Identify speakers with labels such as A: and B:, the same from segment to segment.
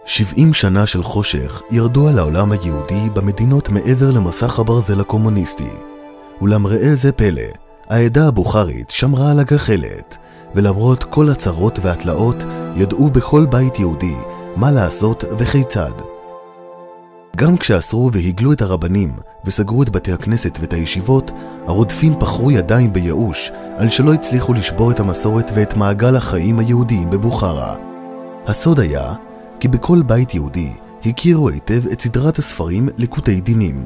A: 70 שנה של חושך ירדו על העולם היהודי במדינות מעבר למסך הברזל הקומוניסטי. אולם ראה זה פלא, העדה הבוכרית שמרה על הגחלת, ולמרות כל הצרות והתלאות ידעו בכל בית יהודי מה לעשות וכיצד. גם כשאסרו והגלו את הרבנים וסגרו את בתי הכנסת ואת הישיבות, הרודפים פחרו ידיים בייאוש על שלא הצליחו לשבור את המסורת ואת מעגל החיים היהודיים בבוכרה. הסוד היה כי בכל בית יהודי הכירו היטב את סדרת הספרים ליקוטי דינים.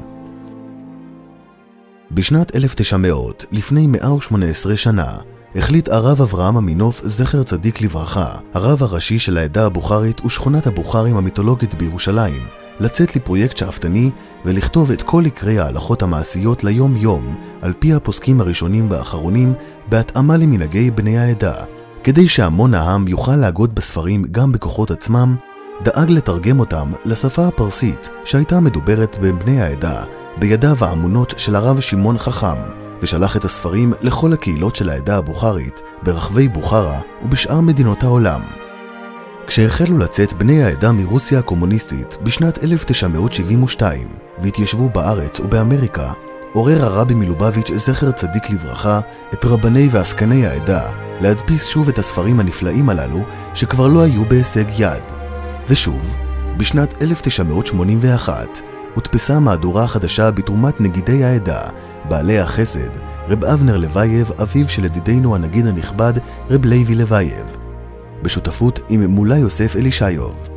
A: בשנת 1900, לפני 118 שנה, החליט הרב אברהם אמינוף זכר צדיק לברכה, הרב הראשי של העדה הבוכרית ושכונת הבוכרים המיתולוגית בירושלים, לצאת לפרויקט שאפתני ולכתוב את כל עיקרי ההלכות המעשיות ליום יום על פי הפוסקים הראשונים והאחרונים בהתאמה למנהגי בני העדה. כדי שהמון העם יוכל להגות בספרים גם בכוחות עצמם, דאג לתרגם אותם לשפה הפרסית שהייתה מדוברת בין בני העדה בידיו האמונות של הרב שמעון חכם, ושלח את הספרים לכל הקהילות של העדה הבוכרית ברחבי בוכרה ובשאר מדינות העולם. כשהחלו לצאת בני העדה מרוסיה הקומוניסטית בשנת 1972 והתיישבו בארץ ובאמריקה, עורר הרבי מלובביץ' זכר צדיק לברכה את רבני ועסקני העדה להדפיס שוב את הספרים הנפלאים הללו שכבר לא היו בהישג יד. ושוב, בשנת 1981 הודפסה מהדורה חדשה בתרומת נגידי העדה, בעלי החסד, רב אבנר לוייב, אביו של ידידנו הנגיד הנכבד רב לוי לוייב, בשותפות עם מולה יוסף אלישיוב.